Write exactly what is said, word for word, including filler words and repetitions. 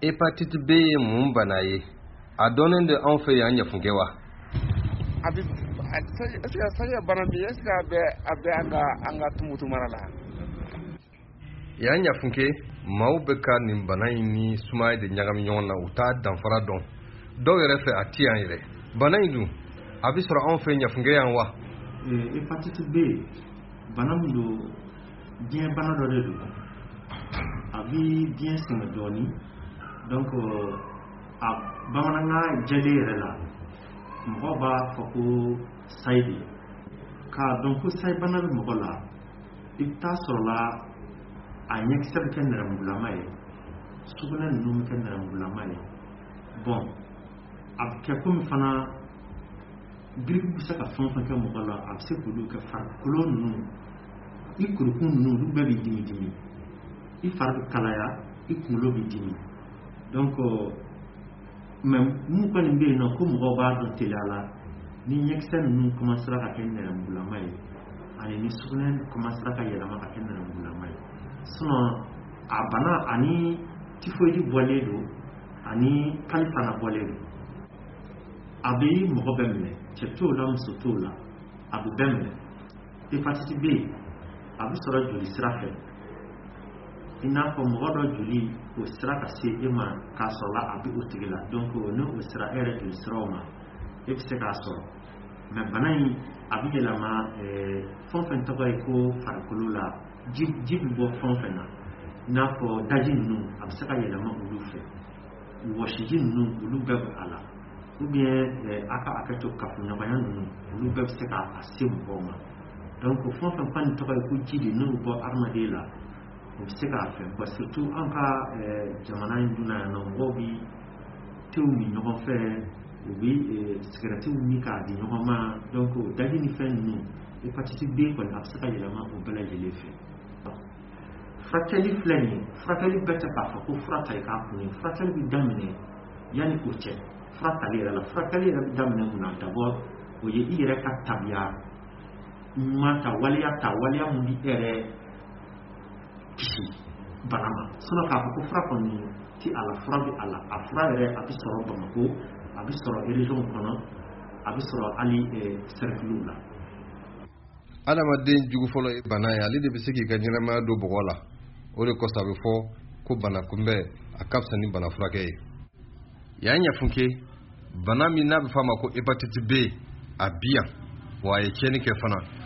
hépatite B ye mun bana ye a dɔnnen de anw fɛ yan Ɲɛfukɛ wa? A bɛ est-ce que ça bana bi est-ce que a bɛ a bɛ an ka an ka Tumutu mara la? Yan Ɲɛfukɛ maaw bɛ ka nin bana in ni sumaya de ɲagami ɲɔgɔn na u t'a danfara dɔn dɔw yɛrɛ fɛ a ti yan yɛrɛ bana in dun a bɛ sɔrɔ anw fɛ Ɲɛfukɛ yan wa? Hépatite B bana min don diɲɛ bana dɔ de don a bɛ diɲɛ sɛgɛn dɔɔnin donc a bamanankan jɛlen yɛrɛ la mɔgɔ b'a fɔ ko sayi de k'a dɔn ko sayi bana bɛ mɔgɔ la i bɛ taa sɔrɔ la a ɲɛkisɛ bɛ kɛ nɛrɛmugulama ye sugunɛ ninnu bɛ kɛ nɛrɛmugulama ye bon a bɛ kɛ komi fana biriku bɛ se ka fɛn o fɛn kɛ mɔgɔ la a bɛ se k'olu kɛ farikolo ninnu i kurukun ninnu olu bɛɛ bɛ dimi dimi i fari bɛ kalaya i kunkolo bɛ dimi donc mais mun kɔni bɛ yen nɔ ko mɔgɔw b'a dɔn teliya la ni ɲɛkisɛ ninnu commencera ka kɛ nɛrɛmugulama ye ani ni sugunɛ commencera ka yɛlɛma ka kɛ nɛrɛmugulama ye sinon a bana ani typhoïde bɔlen don ani kali fana bɔlen don a bɛ mɔgɔ bɛɛ minɛ cɛ t'o la muso t'o la a bɛ bɛɛ minɛ hépatite B a bɛ sɔrɔ joli sira fɛ i n'a fɔ mɔgɔ dɔ joli o sira ka se e ma k'a sɔrɔ la a bɛ o tigi la donc ne o sira e yɛrɛ joli siraw ma e bɛ se k'a sɔrɔ mais bana in a bɛ yɛlɛma fɛn o fɛn tɔgɔ ye ko farikolo la ji ji bɛ bɔ fɛn o fɛn na i n'a fɔ daji ninnu a bɛ se ka yɛlɛma olu fɛ wɔsiji ninnu olu bɛɛ bɛ a la ou bien a ka hakɛto kafoɲɔgɔnya ninnu olu bɛɛ bɛ se ka a se mɔgɔw ma donc fɛn o fɛn kɔni tɔgɔ ye ko ji de n'o bɛ bɔ adamaden la o bɛ se k'a fɛ bon surtout an ka jamana in dun na yan nɔ mɔgɔw bɛ tew min ɲɔgɔn fɛ u bɛ sigarɛtiw min k'a di ɲɔgɔn ma donc daji ni fɛn ninnu hépatite B kɔni a bɛ se ka yɛlɛma o bɛɛ lajɛlen fɛ furakɛli filɛ nin ye furakɛli bɛɛ tɛ k'a fɔ ko fura ta i k'a kun ye furakɛli bɛ daminɛ yanni o cɛ fura tali yɛrɛ la furakɛli yɛrɛ bɛ daminɛ mun na d'abord o ye i yɛrɛ ka tabiya ɲuman ta waleya ta waleya mun bɛ e yɛrɛ kisi bana ma sinon k'a fɔ ko fura kɔni ti a la fura bɛ a la a fura yɛrɛ a bɛ sɔrɔ Bamako a bɛ sɔrɔ région kɔnɔ a bɛ sɔrɔ hali cercles la. Adamaden jugu fɔlɔ ye bana ye ale de bɛ se k'i ka ɲɛnamaya don bɔgɔ la o de kɔsɔn a bɛ fɔ ko bana kunbɛn a ka fisa ni bana furakɛ ye. Yan Ɲɛfukɛ bana min n'a bɛ fɔ a ma ko hépatite B a bi yan wa a ye tiɲɛni kɛ fana